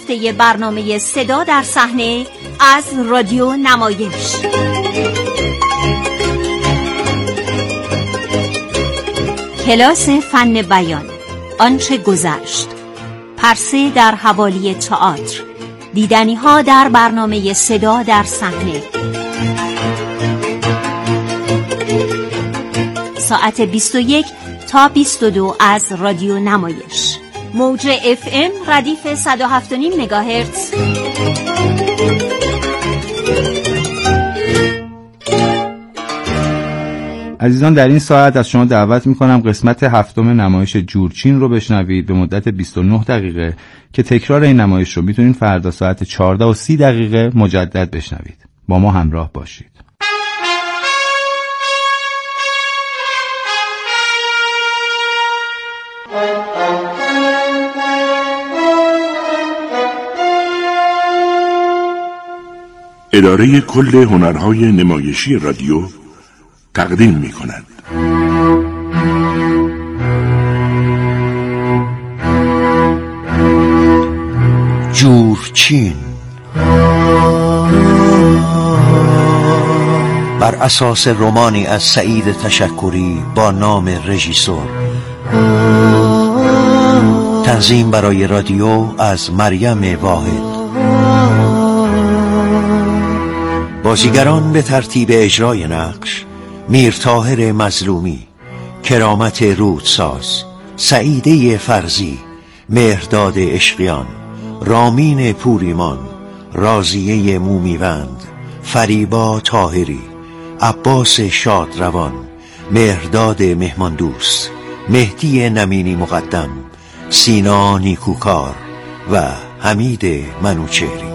هفته برنامه صدا در صحنه از رادیو نمایش. کلاس فن بیان، آنچه گذشت، پرسه در حوالی تئاتر، دیدنی ها در برنامه صدا در صحنه. ساعت 21 تا 22 از رادیو نمایش. موج FM ردیف 107.5 مگاهرتز. عزیزان، در این ساعت از شما دعوت می‌کنم قسمت هفتم نمایش جورچین رو بشنوید به مدت 29 دقیقه که تکرار این نمایش رو میتونید فردا ساعت 14:30 مجدد بشنوید. با ما همراه باشید. اداره کل هنرهای نمایشی رادیو تقدیم می کند. جورچین بر اساس رمانی از سعید تشکری با نام رژیسور. تنظیم برای رادیو از مریم واحد. بازیگران به ترتیب اجرای نقش: میرطاهر مظلومی، کرامت رودساز، سعیده فرزی، مهرداد عشقیان، رامین پوریمان، راضیه مومیوند، فریبا طاهری، عباس شادروان، مهرداد مهماندوست، مهدی نمینی مقدم، سینا نیکوکار و حمید منوچهری.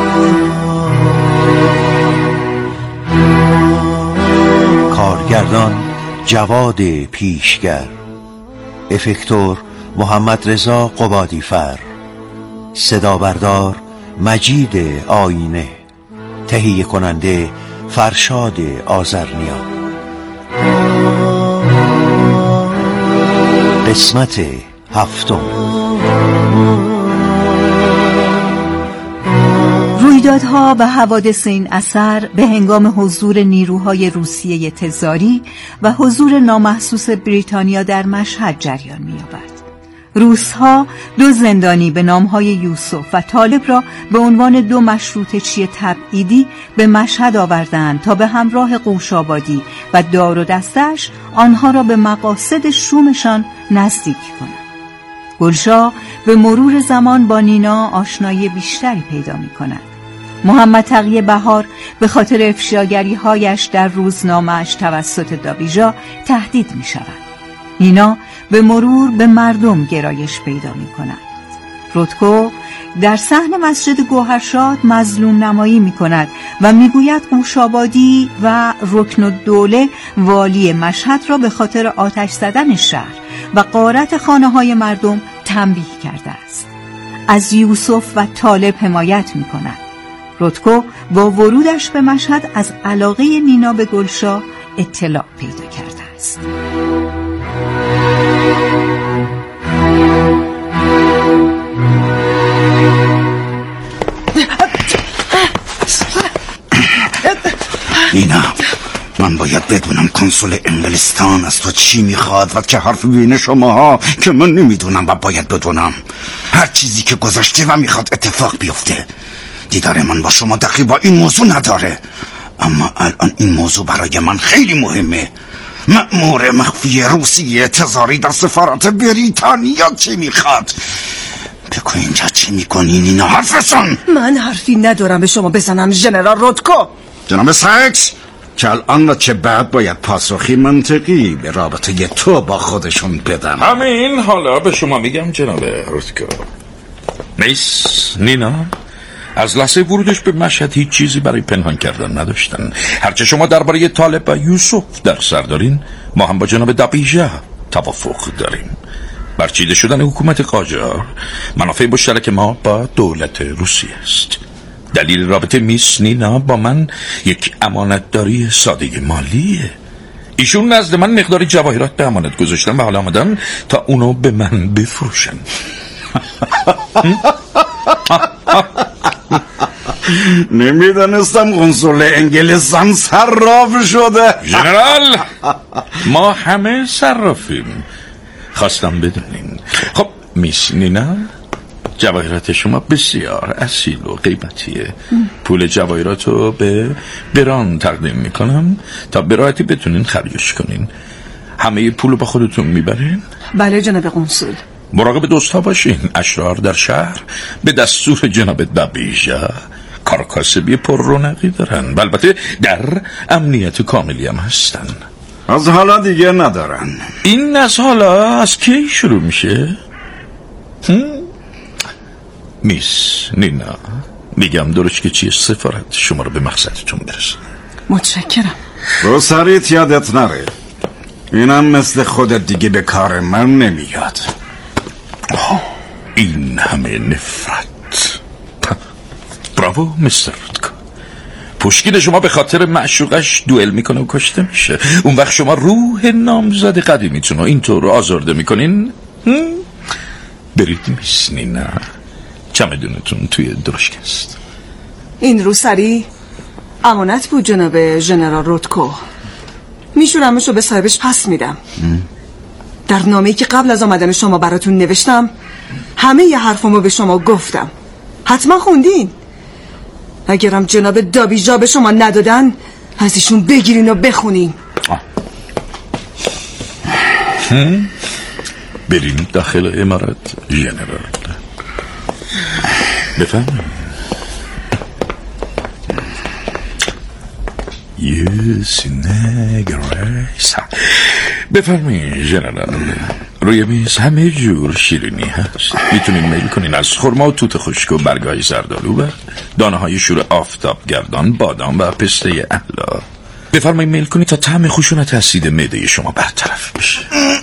کارگردان جواد پیشگر، افکتور محمد رضا قبادیفر، صدا بردار مجید آینه، تهیه کننده فرشاد آذرنیا. قسمت هفتم. رویدادها و حوادث این اثر به هنگام حضور نیروهای روسیه تزاری و حضور نامحسوس بریتانیا در مشهد جریان می‌یابد. روس‌ها دو زندانی به نام‌های یوسف و طالب را به عنوان دو مشروطه چی تبعیدی به مشهد آوردند تا به همراه قوش‌آبادی و دار و دستش آنها را به مقاصد شومشان نزدیک کنند. گلشاه به مرور زمان با نینا آشنایی بیشتری پیدا می‌کند. محمد تقی بهار به خاطر افشاگری‌هایش در روزنامه‌اش توسط داویژا تهدید می‌شود. نینا به مرور به مردم گرایش پیدا می‌کند. رودکو در صحن مسجد گوهرشاد مظلوم نمایی می‌کند و می‌گوید قوش‌آبادی و رکن الدوله والی مشهد را به خاطر آتش زدن شهر و غارت خانه‌های مردم تنبیه کرده است. از یوسف و طالب حمایت می‌کند. رودکو با ورودش به مشهد از علاقه نینا به گلشاه اطلاع پیدا کرده است. نینا، من باید بدونم کنسول انگلستان از تو چی میخواد و چه حرف بین شماها که من نمیدونم و باید بدونم. هر چیزی که گذشته و میخواد اتفاق بیفته. دیدار من با شما دخیل با این موضوع نداره، اما الان این موضوع برای من خیلی مهمه. مأمور مخفی روسیه تزاری در سفارت بریتانیا چی میخواد؟ بگو اینجا چی میکنی نینا؟ حرفشون. من حرفی ندارم به شما بزنم ژنرال رودکو. جناب ساکس، که الان و چه بعد باید پاسخی منطقی به رابطه تو با خودشون بدن. همین حالا به شما میگم جناب رودکو. میس نینا از لحظه ورودش به مشهد هیچ چیزی برای پنهان کردن نداشتن. هرچه شما درباره طالب و یوسف در سر دارین، ما هم با جناب داویژا توافق داریم. برچیده شدن حکومت قاجار منافع مشترک ما با دولت روسیه است. دلیل رابطه میس نینا با من یک امانتداری ساده مالیه. ایشون نزد من مقداری جواهرات به امانت گذاشتن و حالا آمدن تا اونو به من بفروشن. نمیدانستم قنصل انگلستان صراف شده. ژنرال، ما همه صرافیم. خواستم بدونین. خب میس نینا، جواهرات شما بسیار اصیل و قیمتیه. پول جواهرات رو به بران تقدیم میکنم تا به راحتی بتونین خریدش کنین. همه پول رو با خودتون میبرین؟ بله جناب قنصل. مراقب دوستا باشین. اشرار در شهر به دستور جناب دبیجا کار کاسبی پر رونقی دارن و البته در امنیت کاملی هم هستن. از حالا دیگه ندارن. این از حالا از کی شروع میشه؟ میس نینا، میگم درش که چیه سفارت شما رو به مقصدتون برسن. متشکرم. روسریت یادت نره، اینم مثل خودت دیگه به کار من نمیاد. این همه نفرت. براو مستر رودکو. پشکین شما به خاطر معشوقش دوئل میکنه و کشته میشه. اون وقت شما روح نامزد قدیمیتون رو اینطور آزرده میکنین؟ برید میس نینا، چمدونتون توی درشک است. این روسری امانت بود جناب ژنرال رودکو. میشورمش رو به صاحبش پس میدم. در نامه‌ای که قبل از آمدن شما براتون نوشتم همه ی حرفمو به شما گفتم. حتما خوندین. اگرم جناب دابیجا به شما ندادن از ایشون بگیرین و بخونین. بریم داخل امارت ژنرال. بفهمیم. بفرمایید ژنرال. روی میز همه جور شیرینی هست. میتونین میل کنین از خرما و توت خشک و برگای زردآلو و دانه های شور آفتاب گردان، بادام و پسته اعلا. بفرمایید میل کنین تا طعم خشونت اسید معده شما برطرف بشه.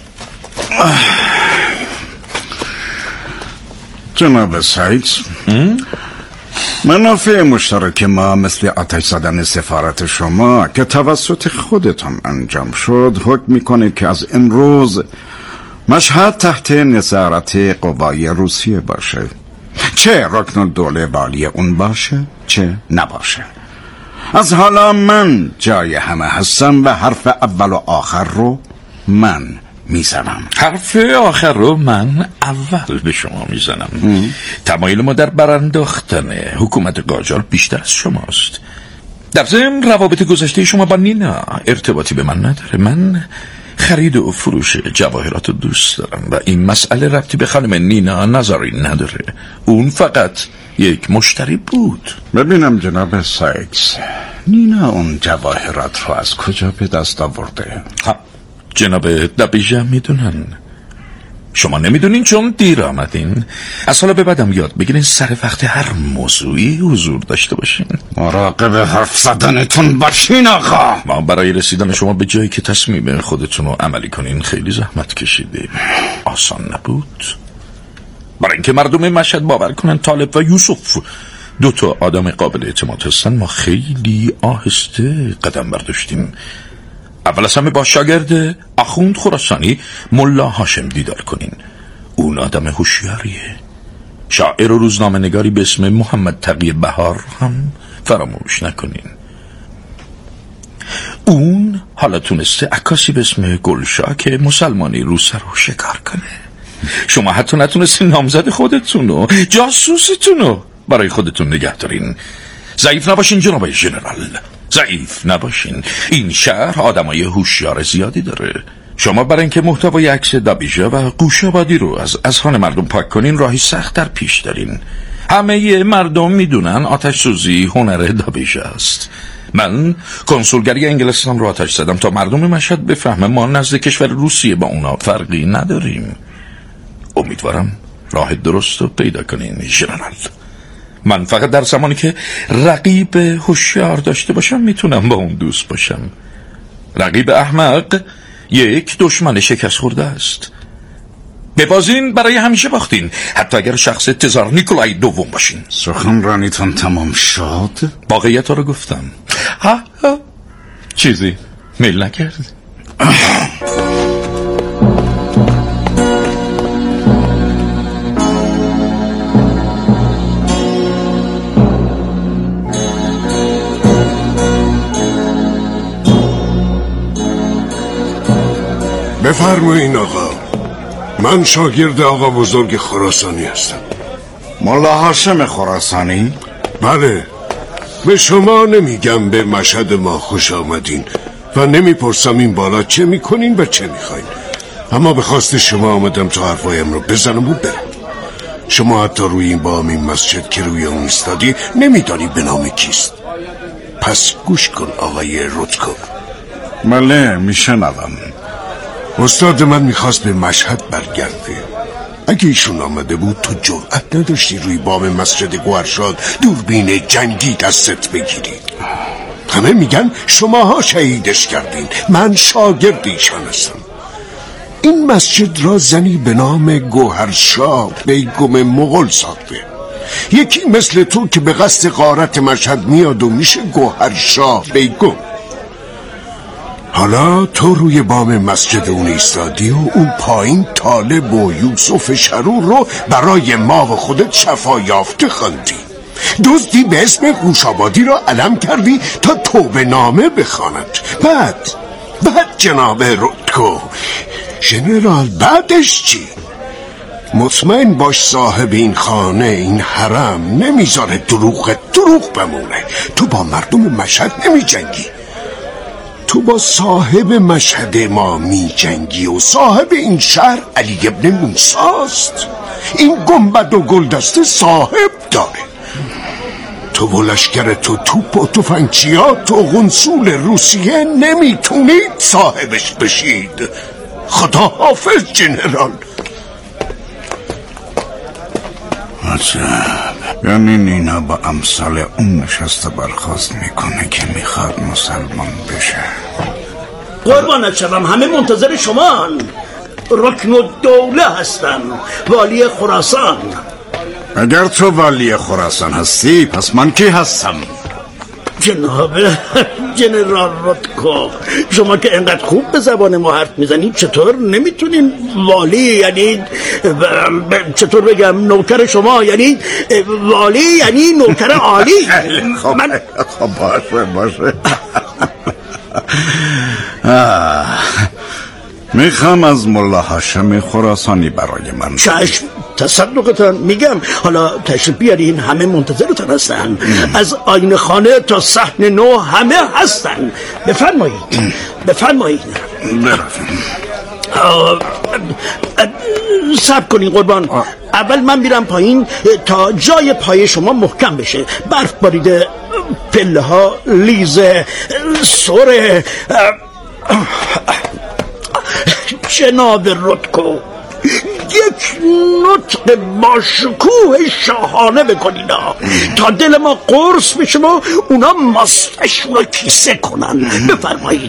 جناب سایکس، منافع مشترک ما مثل آتش زدن سفارت شما که توسط خودتان انجام شد حکم میکنه که از امروز مشهد تحت نظارت قوای روسیه باشه، چه رکن الدوله والی اون باشه چه نباشه. از حالا من جای همه هستم و حرف اول و آخر رو من میزنم. حرف آخر رو من اول به شما میزنم. تمایل ما در برانداختن حکومت قاجار بیشتر از شماست. در ضمن روابط گذشته شما با نینا ارتباطی به من نداره. من خرید و فروش جواهرات رو دوست دارم و این مسئله ربطی به خانم نینا نظری نداره. اون فقط یک مشتری بود. ببینم جناب سایکس، نینا اون جواهرات رو از کجا به دست آورده؟ جناب دبیجا میدونن. شما نمیدونین چون دیر آمدین. از حالا به بعدم یاد بگیرین سر وقت هر موضوعی حضور داشته باشین. مراقب حرف زدنتون باشین آقا. ما برای رسیدن شما به جایی که تصمیم خودتون رو عملی کنین خیلی زحمت کشیدیم. آسان نبود. برای اینکه مردم مشهد باور کنن طالب و یوسف دو تا آدم قابل اعتماد هستن ما خیلی آهسته قدم برداشتیم. اول از همه با شاگرد آخوند خراسانی ملا هاشم دیدار کنین. اون آدم هوشیاریه. شاعر و روزنامه نگاری به اسم محمد تقی بهار هم فراموش نکنین. اون حالا تونسته عکاسی به اسم گلشا که مسلمانی روسه رو شکار کنه. شما حتی نتونستین نامزد خودتون و جاسوستون رو برای خودتون نگه دارین. ضعیف نباشین جناب ژنرال، ضعیف نباشین. این شهر آدمای هوشیار زیادی داره. شما برای اینکه محتوای عکس دبیجا و قوشابادی رو از اذهان مردم پاک کنین راهی سخت در پیش دارین. همه مردم میدونن آتش سوزی هنر دبیجا است. من کنسولگری انگلستان رو آتش زدم تا مردم مشهد بفهمه ما نزد کشور روسیه با اونا فرقی نداریم. امیدوارم راه درست رو پیدا کنین ژنرال. من فقط در زمانی که رقیب هوشیار داشته باشم میتونم با اون دوست باشم. رقیب احمق یک دشمن شکست خورده است. ببازین برای همیشه باختین، حتی اگر شخص تزار نیکولای دوم باشین. سخنرانیتون تمام شد؟ واقعیت رو گفتم. چیزی میل نکرد؟ بفرمایین آقا. من شاگرد آقا بزرگ خراسانی هستم. ملا هاشم خراسانی؟ بله. به شما نمیگم به مشهد ما خوش آمدین و نمیپرسم این بالا چه میکنین و چه میخواین، اما به خواست شما آمدم تا حرفایم رو بزنم و برم. شما حتی روی این بام این مسجد که روی اون ایستادی نمیدانی به نام کیست. پس گوش کن آقای رودکو. بله میشنوم. استاد من میخواست به مشهد برگرده. اگه ایشون آمده بود تو جرأت نداشتی روی بام مسجد گوهرشاد دوربین جنگی دستت بگیری. همه میگن شماها شهیدش کردین. من شاگرد ایشان هستم. این مسجد را زنی به نام گوهرشاه بیگم مغول ساخته. یکی مثل تو که به قصد غارت مشهد میاد و میشه گوهرشاه بیگم. حالا تو روی بام مسجد اون ایستادی و اون پایین طالب و یوسف شرور رو برای ما و خودت شفا یافته خواندی. دزدی به اسم قوشابادی را علم کردی تا توبه نامه بخواند. بعد جناب رودکو ژنرال بعدش چی؟ مطمئن باش صاحب این خانه، این حرم نمیذاره دروغ بمونه. تو با مردم مشهد نمی جنگی، تو با صاحب مشهد ما می جنگی و صاحب این شهر علی ابن موسیٰست. این گنبد و گلدسته صاحب داره. تو و لشکر تو توپ و تفنگچیات و قنصول روسیه نمیتونید صاحبش بشید. خدا حافظ جنرال. عجب، یعنی نینا با امثال اون نشسته برخواست میکنه که میخواد مسلمان بشه. قربانت شدم، همه منتظر شمان. رکن الدوله هستم، والی خراسان. اگر تو والی خراسان هستی پس من کی هستم؟ جناب جنرال رودکو، شما که انقدر خوب به زبان ما حرف میزنید چطور نمیتونین والی، یعنی چطور بگم، نوکر شما، یعنی والی یعنی نوکر عالی. من خب باشه میخوام از ملا هاشم خراسانی برای من. چشم، تصدقتان میگم. حالا تشریف بیارین، همه منتظرتان هستن. از آینه خانه تا صحن نو همه هستن. بفرمایید. صبر کنین قربان. اول من میرم پایین تا جای پای شما محکم بشه. برف باریده، پله ها لیزه، سره. جناب رودکو، یک نطق با شکوه شاهانه بکنین تا دل ما قرص بشه و اونا ماستشون رو کیسه کنن. بفرمایید.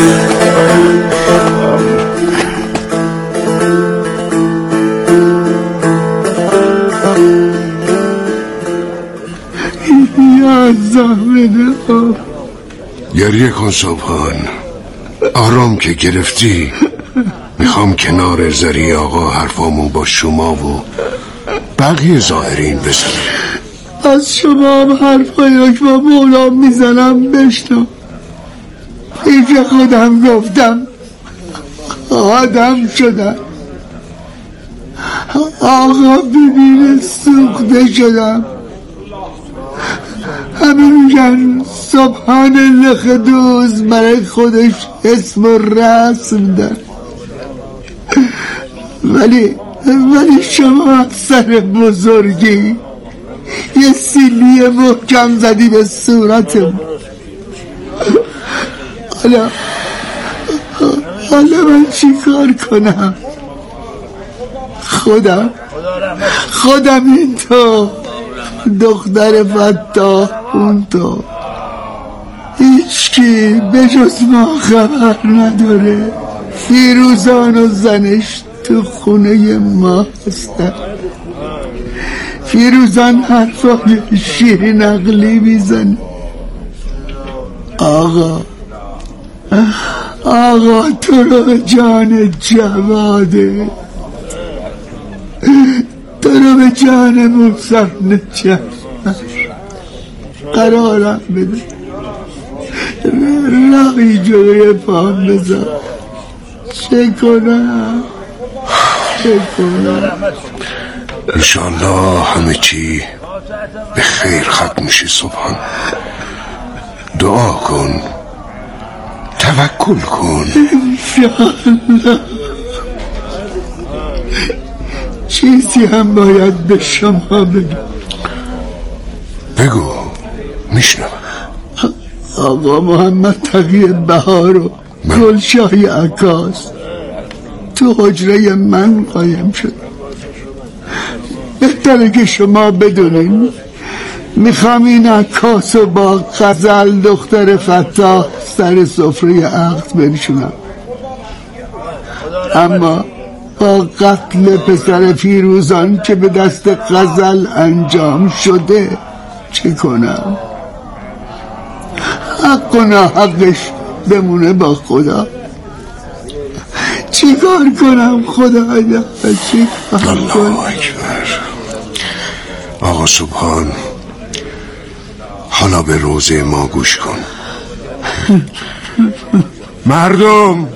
گریه کن صبحان، آرام که گرفتی. میخوام کنار زری آقا حرفامو با شما و بقیه ظاهرین بزنم. از شما هم حرفایی که با مولا میزنم بشنو. این که خودم گفتم آدم شدم. آقا ببین سوخته شدم. همه میگن سبحان الله خدوس برای خودش اسم و رسم دار. ولی شما سر بزرگی یه سیلی محکم زدی به صورتم. حالا من چی کار کنم؟ خودم این تو، دختر فتاح اون تو، هیچکی به جز ما خبر نداره. فیروزان و زنش تو خونه ما هستن. فیروزان حرفای شیرین عقلی میزنه. آقا تو رو جان جواده، تو رو به جان محسن جواده قرارم بده. راهی جوی پام بذار. چه کنم؟ انشالله همه چی به خیر ختم میشه. سبحان دعا کن، توکل کن. انشالله. چیزی هم باید به شما بگم. بگو، میشنم. آقا محمد تقی بهار و گلشاهی عکاس تو حجره من قایم شد. بهتره که شما بدونین میخوام این عکاس رو با غزل دختر فتاح سر سفره عقد بنشونم، اما با قتل پسر فیروزان که به دست غزل انجام شده چه کنم؟ حق و ناحقش بمونه با خدا. چی کار کنم خدایا؟ چی کار کنم؟ الله اکبر. آقا سبحان، حالا به روزه ما گوش کن. مردم،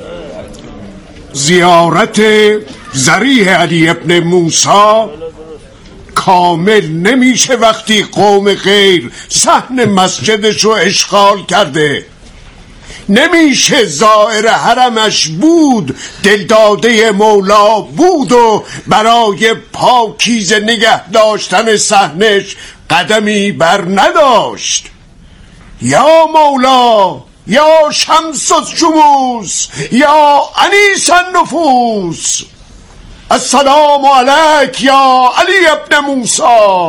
زیارت ذریح علی ابن موسی کامل نمیشه وقتی قوم غیر صحن مسجدشو اشغال کرده. نمیشه زائر حرمش بود دلداده مولا بود و برای پاکیزه نگه داشتن صحنش قدمی بر نداشت. یا مولا، یا شمس الشموس، یا انیس النفوس، السلام علیک یا علی ابن موسی.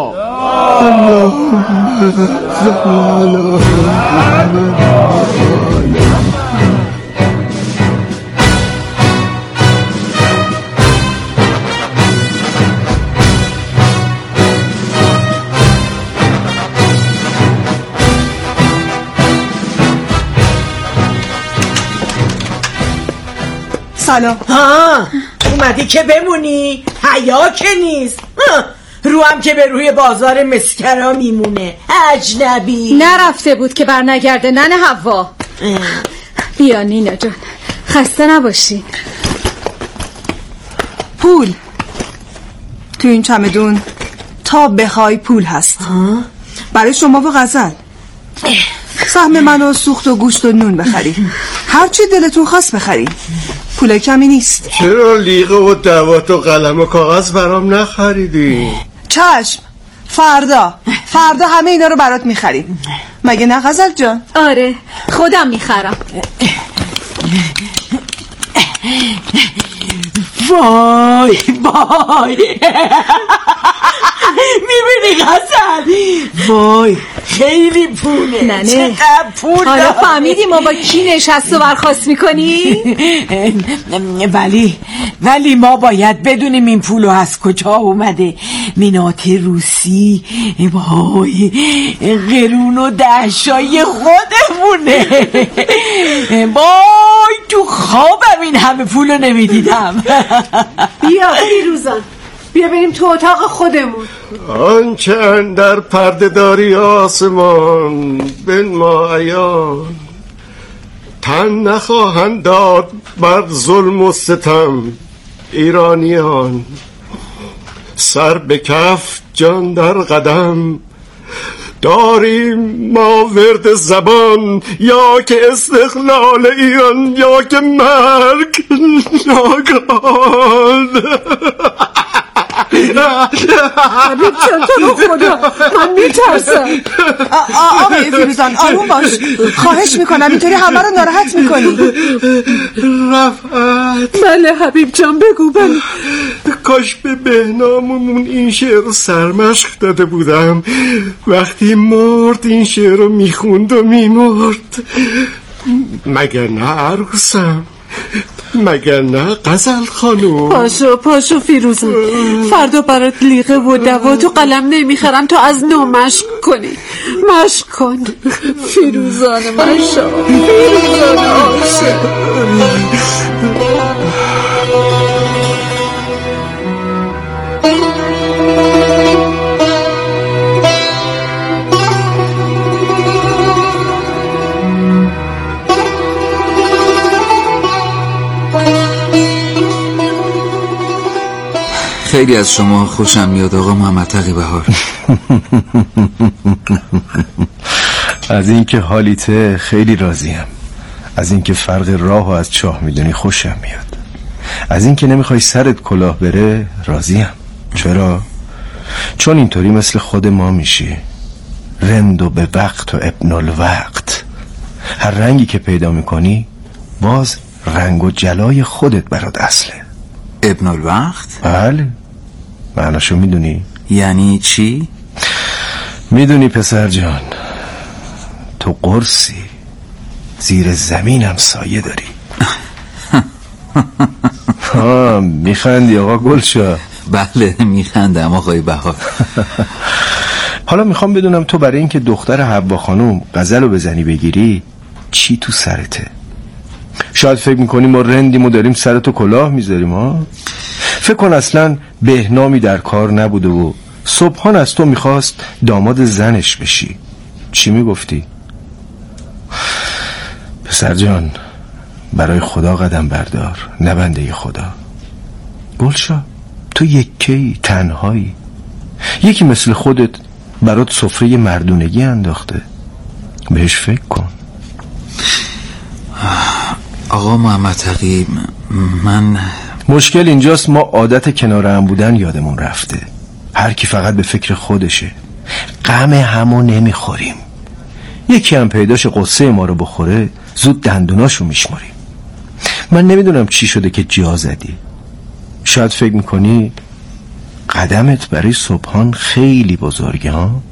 سلام. اومدی که بمونی؟ حیا که نیست. رو هم که به روی بازار مسکرا میمونه. اجنبی نرفته بود که بر نگرده. ننه حوا بیا نینا جان، خسته نباشی. پول تو این چمدون تا بخوای پول هست. برای شما و غزل. سهم منو سوخت و گوشت و نون بخری، هرچی دلتون خواست بخری، پول کمی نیست. چرا لیغه و دوات و قلم و کاغذ برام نخریدی؟ چشم، فردا همه اینا رو برات میخریم. مگه نه غزل جان؟ آره خودم میخرم. وای میبینی غزل؟ وای خیلی پوله. ننه چقدر پول حالا فهمیدی ما با کی نشست و برخواست میکنی؟ ولی ما باید بدونیم این پولو از کجا اومده. مینات روسی، وای قرون و دهشای خودمونه. وای تو خوابم این همه پولو نمیدیدم. بیا فیروزان، بیا بریم تو اتاق خودمون. آنچه اندر پرده داری آسمان بنما عیان، تن نخواهند داد بر ظلم و ستم ایرانیان. سر به کف جان در قدم داریم ما ورد زبان، یا که استقلال ایران یا که مرگ ناگهان. حبیب جان تو رو خدا من میترسم. آقای فیروزان آروم باش، خواهش میکنم، اینطوری همه رو ناراحت میکنی. رفعت. بله حبیب جان بگو. بله کاش به بهناممون این شعر رو سرمشق داده بودم. وقتی مرد این شعر رو میخوند و میمرد. مگر نه عروسم؟ مگر نه غزل خانوم؟ پاشو فیروزان، فردا برات لیغه و دوات و قلم نمیخرم تا از نو مشق کنی. مشق کن فیروزان مشق، فیروزان عاشق. خیلی از شما خوشم میاد آقا محمد تقی بهار. از اینکه حالیته خیلی راضیم. از اینکه فرق راه و از چاه میدونی خوشم میاد. از اینکه نمیخوای سرت کلاه بره راضیم. چرا؟ چون اینطوری مثل خود ما میشی، رند و به وقت و ابن الوقت. هر رنگی که پیدا میکنی باز رنگ و جلای خودت برات اصله. ابن الوقت؟ بله، معناشو میدونی؟ یعنی چی؟ میدونی پسر جان، تو قرصی، زیر زمینم سایه داری. میخندی آقا گلشا؟ بله میخندم آقای بهار. حالا میخوام بدونم تو برای اینکه دختر حوا خانوم غزل رو بزنی بگیری چی تو سرته؟ شاید فکر میکنی ما رندیم و داریم سرتو کلاه میذاریم ها؟ فکر کن اصلا بهنامی در کار نبوده و صبحان از تو میخواست داماد زنش بشی، چی میگفتی؟ پسر جان برای خدا قدم بردار، نه بنده خدا. گلشا تو یکی تنهایی، یکی مثل خودت برات سفره مردونگی انداخته، بهش فکر کن. آقا محمد تقی، من مشکل اینجاست ما عادت کنار هم بودن یادمون رفته. هر کی فقط به فکر خودشه، غم همو نمیخوریم. یکی هم پیداش قصه ما رو بخوره زود دندوناشو میشماریم. من نمیدونم چی شده که جا زدی. شاید فکر میکنی قدمت برای صبحان خیلی بزرگه ها؟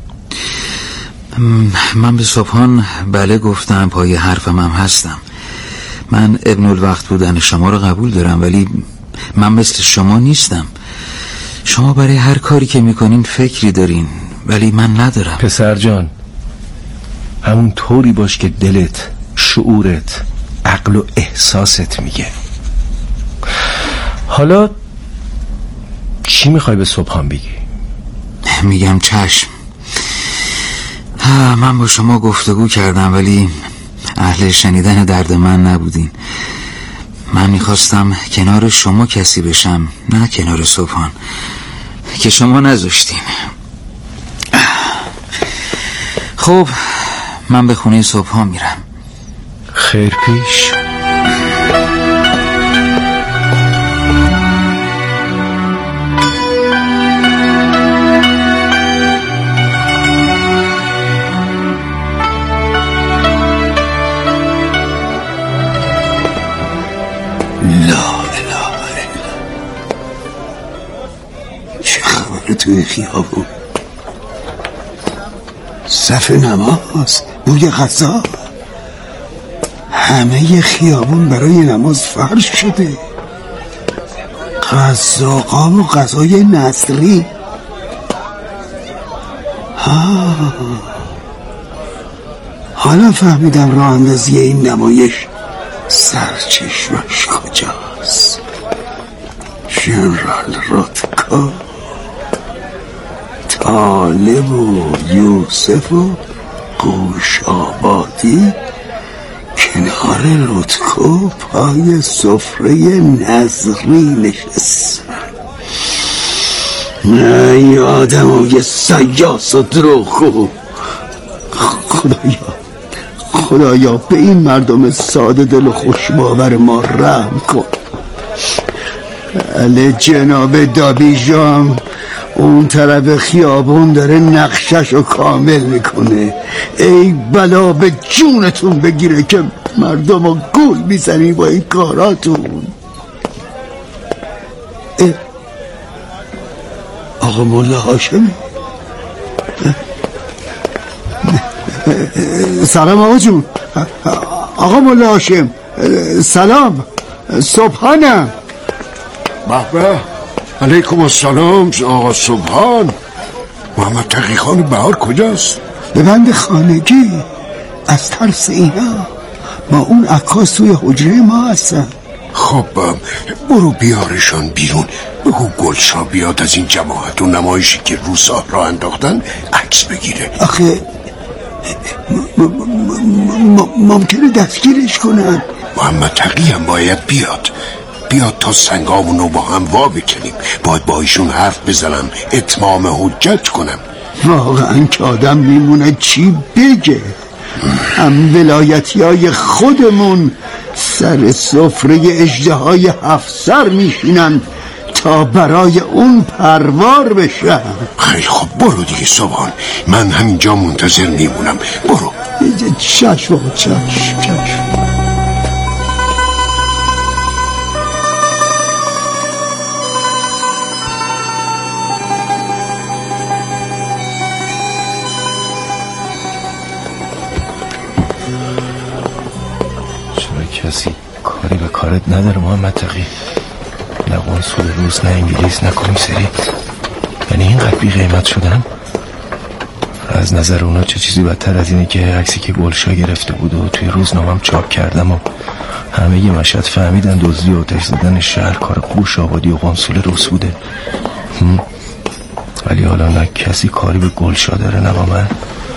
من به صبحان بله گفتم، پای حرفم هم هستم. من ابن الوقت بودن شما رو قبول دارم، ولی من مثل شما نیستم. شما برای هر کاری که میکنین فکری دارین، ولی من ندارم. پسر جان همون طوری باش که دلت، شعورت، عقل و احساست میگه. حالا چی میخوای به صبحان بگی؟ میگم چشم. من با شما گفتگو کردم ولی اهل شنیدن درد من نبودین. من میخواستم کنار شما کسی بشم، نه کنار صبحان که شما نذاشتین. خب من به خونه صبحان میرم. خیر پیش. توی خیابون صف نماز، بوی غذا، همه خیابون برای نماز فرش شده. غذاقا و غذای نسلی. حالا فهمیدم راه اندازی این نمایش سرچشمش کجاست. ژنرال رتکو، طالب و یوسف و گوشابادی کنار رتکو پای سفره نظری نشستن. ای آدم و یه سیاس و دروغگو. خدایا به این مردم ساده دل و خوشباور ما رحم کن. علی جناب دابیجام اون طرف خیابون داره نقشش رو کامل میکنه. ای بلا به جونتون بگیره که مردم رو گول میزنی با این کاراتون. آقا مولا هاشمی. سلام آقا جون. آقا مولا هاشم سلام. صبحانم. بابا علیکم السلام آقا صبحان. محمد تقی خان بهار کجاست؟ به بند خانگی. از ترس اینا ما اون عکاس توی حجره ما هستن. خب برو بیارشان بیرون. بگو گلشا بیاد از این جماعت و نمایشی که روسا را انداختن عکس بگیره. آخه ممکنه دستگیرش کنن. محمد تقی هم باید بیاد. بیاد تا سنگامونو با هم وا بکنیم. باید با ایشون حرف بزنم، اتمام حجت کنم. واقعا که آدم میمونه چی بگه. هم ولایتی های خودمون سر سفره اژدهای 7 سر میشینن تا برای اون پروار بشن. خیلی خب برو دیگه سبحان، من همینجا منتظر میمونم. برو. چشم. کسی کاری به کارت نداره محمد تقی؟ نه قنصل روس، نه انگلیس، نه کمیسری. یعنی اینقدر بی قیمت شدن؟ از نظر اونا چه چیزی بدتر از اینه که عکسی که گلشا گرفته بود و توی روزنامه‌ام چاپ کردم و همه ی مشهد فهمیدن دزدی و آتش زدن شهر کار قوش آبادی و قنصل روس بوده. ولی حالا نه کسی کاری به گلشا داره نه با من.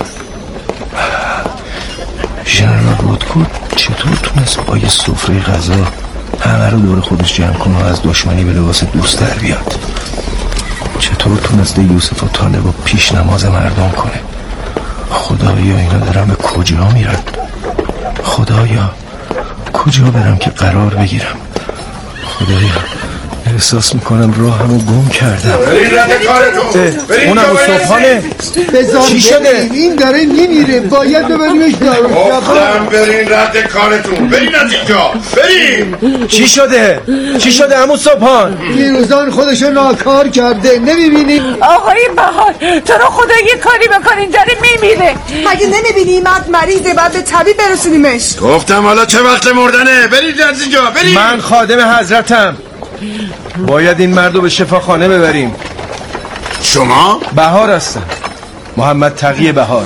ژنرال رودکو چطور تونست با یه سفره غذا همه رو دور خودش جمع کنه و از دشمنی به لباس دوست در بیاد؟ چطور تونسته یوسف و طالب رو پیش نماز مردم کنه؟ خدایا اینا دارن به کجا میرن؟ خدایا کجا برم که قرار بگیرم؟ خدایا احساس میکنم راهمو گم کردم. برین رد کارتون. اونم صبحانه. چی شده؟ این داره نمیره، باید ببریمش دارو. گفتم برین رد کارتون. برین از اینجا. برین. چی شده عمو صبحان؟ فیروزان خودشو ناکار کرده، نمیبینی؟ آقای بهار تو رو خدا یه کاری بکنین، داره میمیره. مگه نمیبینی مرد مریضه، باید به طبیب برسونیمش. گفتم حالا چه وقت مردنه؟ برید از اینجا. برین. من خادم حضرتم، باید این مردو به شفاخانه ببریم. شما؟ بهار هستم، محمد تقی بهار.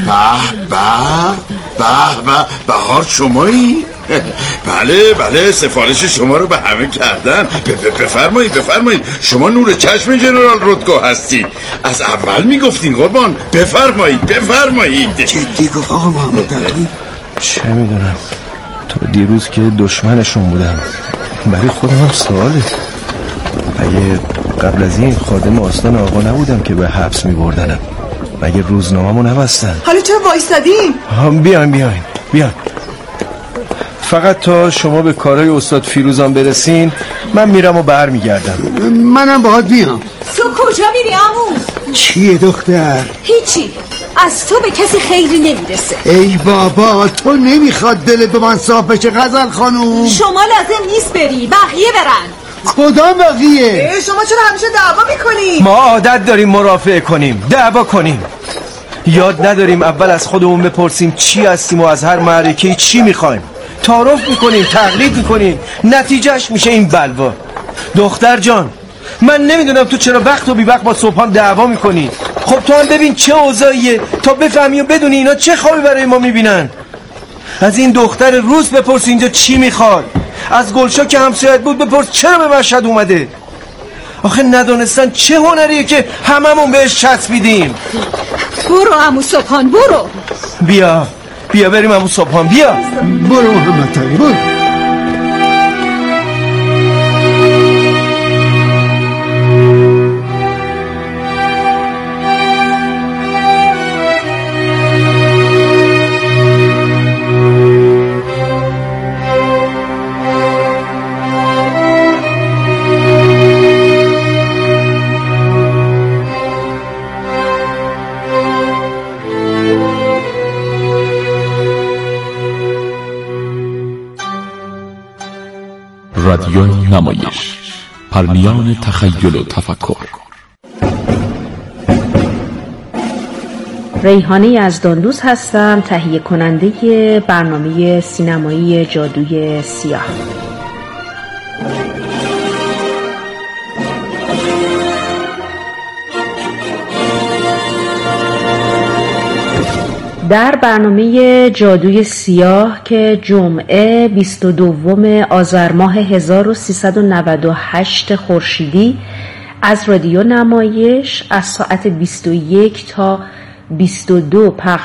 به بهار شمایی؟ بله سفارش شما رو به همه کردن. بفرمایید شما نور چشم جنرال رودکو هستی. از اول میگفتین قربان. بفرمایید. جدی گفت آقا محمد تقی؟ چه میدونم، تا دیروز که دشمنشون بودم. برای خودم هم سواله، اگه قبل از این خادم آستان آقا نبودم که به حبس میبردنم؟ مگه روزنامه‌مو نبستن؟ حالا چرا وایستادیم؟ بیاین فقط تا شما به کارهای استاد فیروزان برسین من میرم و برمیگردم. منم باهات بیام. تو کجا میری عمو؟ چیه دختر؟ هیچی، از تو به کسی خیری نمیرسه. ای بابا تو نمیخواد دلت به من صاف بشه غزل خانوم؟ شما لازم نیست بری، بقیه برن. کدام بقیه؟ شما چرا همیشه دعوا میکنی؟ ما عادت داریم مرافعه کنیم، دعوا کنیم. یاد نداریم اول از خودمون بپرسیم چی هستیم و از هر معرکه‌ای چی میخوایم. تعارف میکنیم، تقلید میکنیم، نتیجهش میشه این بلوا. دختر جان من نمیدونم تو چرا وقت و بی وقت با صبحان دعوا میکنی. خب تو هم ببین چه اوضاعیه تا بفهمی و بدونی اینا چه خوابی برای ما میبینن. از این دختر روز بپرس اینجا چی میخواد. از گلشا که همسایت بود بپرس چرا به مشهد اومده. آخه ندانستن چه هنریه که هممون بهش چسبیدیم. برو عمو صبحان برو. بیا بریم عمو صبحان. برو محمد تقی برو. رادیوی نمایش، پرمیان تخیل و تفکر. ریحانه یزداندوست هستم، تهیه کننده برنامه سینمایی جادوی سیاه. در برنامه جادوی سیاه که جمعه 22 آذر ماه 1398 خورشیدی از رادیو نمایش از ساعت 21 تا 22 پخش